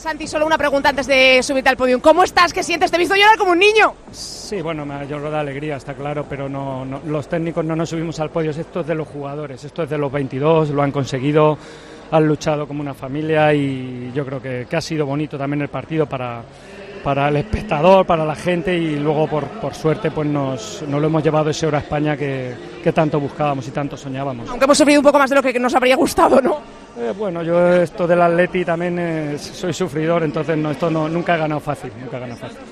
Santi, solo una pregunta antes de subirte al podio. ¿Cómo estás? ¿Qué sientes? Te he visto llorar como un niño. Sí, bueno, me lloro de alegría, está claro, pero no, los técnicos no nos subimos al podio. Esto es de los jugadores, esto es de los 22, lo han conseguido, han luchado como una familia y yo creo que ha sido bonito también el partido para el espectador, para la gente, y luego por suerte pues nos lo hemos llevado ese Euro a España que tanto buscábamos y tanto soñábamos. Aunque hemos sufrido un poco más de lo que nos habría gustado, ¿no? Bueno, yo esto del Atleti también soy sufridor, entonces nunca he ganado fácil,